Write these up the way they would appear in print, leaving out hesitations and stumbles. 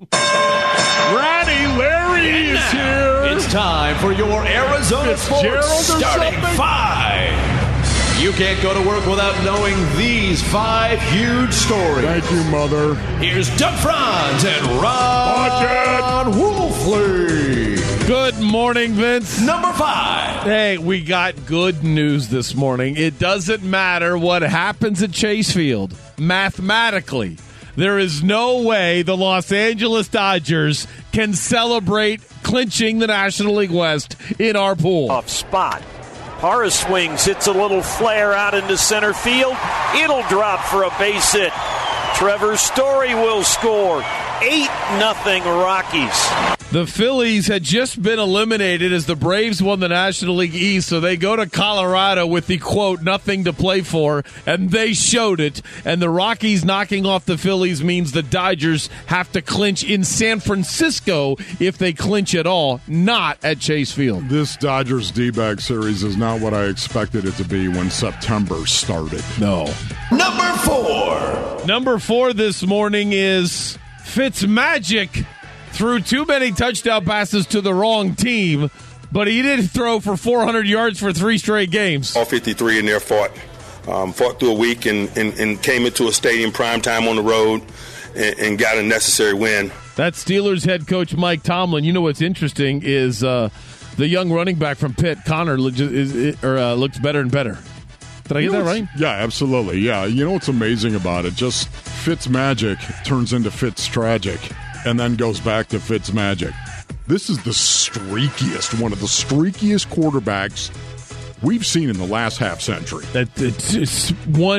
Ratty Larry is here. It's time for your Arizona Sports Starting Five. You can't go to work without knowing these 5 huge stories. Thank you, Mother. Here's Doug Franz and Ron Wolfley. Good morning, Vince. Number 5. Hey, we got good news this morning. It doesn't matter what happens at Chase Field. Mathematically, there is no way the Los Angeles Dodgers can celebrate clinching the National League West in our pool. Off spot. Parra swings, hits a little flare out into center field. It'll drop for a base hit. Trevor Story will score. 8-0 Rockies. The Phillies had just been eliminated as the Braves won the National League East, so they go to Colorado with the, quote, nothing to play for, and they showed it. And the Rockies knocking off the Phillies means the Dodgers have to clinch in San Francisco if they clinch at all, not at Chase Field. This Dodgers D-bag series is not what I expected it to be when September started. No. Number 4. Number 4 this morning is Fitzmagic threw too many touchdown passes to the wrong team, but he did throw for 400 yards for 3 straight games. All 53 in there fought through a week and came into a stadium prime time on the road and got a necessary win. That's Steelers head coach Mike Tomlin. You know what's interesting is the young running back from Pitt, Connor, looks better and better. Did I get that right? Yeah, absolutely. Yeah, you know what's amazing about it? Just Fitzmagic turns into Fitztragic and then goes back to Fitzmagic. This is the streakiest, one of the streakiest quarterbacks we've seen in the last half century. It's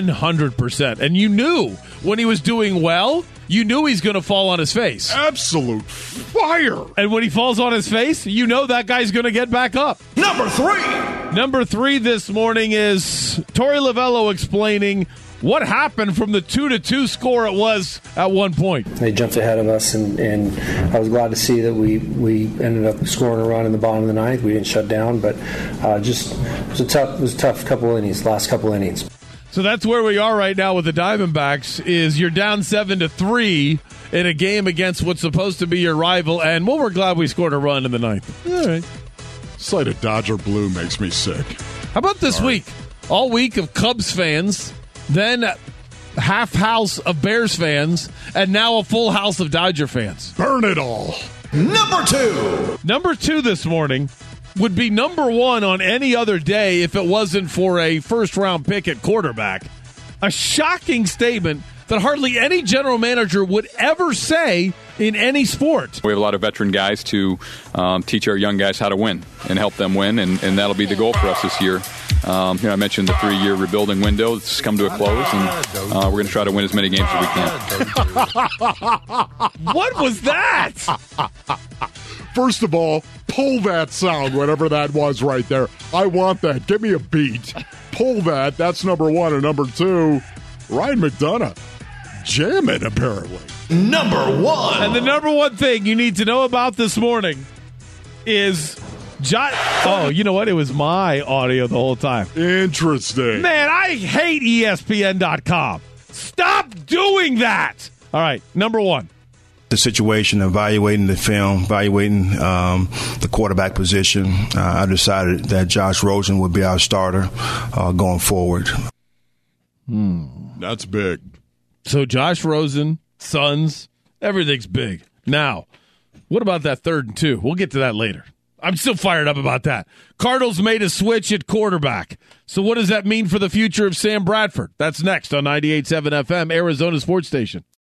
100%. And you knew when he was doing well, you knew he's going to fall on his face. Absolute fire. And when he falls on his face, you know that guy's going to get back up. Number 3. Number 3 this morning is Torey Lovello explaining what happened from the 2-2 score it was at one point. They jumped ahead of us, and I was glad to see that we ended up scoring a run in the bottom of the ninth. We didn't shut down, but it was a tough couple innings, last couple innings. So that's where we are right now with the Diamondbacks, is you're down 7-3 in a game against what's supposed to be your rival, and well, we're glad we scored a run in the ninth. All right. Sight of Dodger blue makes me sick. How about this week? All week of Cubs fans, then half house of Bears fans, and now a full house of Dodger fans. Burn it all. Number 2. Number 2 this morning would be number 1 on any other day if it wasn't for a first-round pick at quarterback. A shocking statement that hardly any general manager would ever say in any sport. We have a lot of veteran guys to teach our young guys how to win and help them win, and that'll be the goal for us this year. I mentioned the 3-year rebuilding window. It's come to a close, and we're going to try to win as many games as we can. What was that? First of all, pull that sound, whatever that was right there. I want that. Give me a beat. Pull that. That's number 1. And number 2, Ryan McDonough. Jamming, apparently. Number 1. And the number 1 thing you need to know about this morning is oh, you know what? It was my audio the whole time. Interesting. Man, I hate ESPN.com. Stop doing that. All right, number 1. The situation, evaluating the film, evaluating the quarterback position, I decided that Josh Rosen would be our starter going forward. That's big. So Josh Rosen, Suns, everything's big. Now, what about that 3rd and 2? We'll get to that later. I'm still fired up about that. Cardinals made a switch at quarterback. So what does that mean for the future of Sam Bradford? That's next on 98.7 FM, Arizona Sports Station.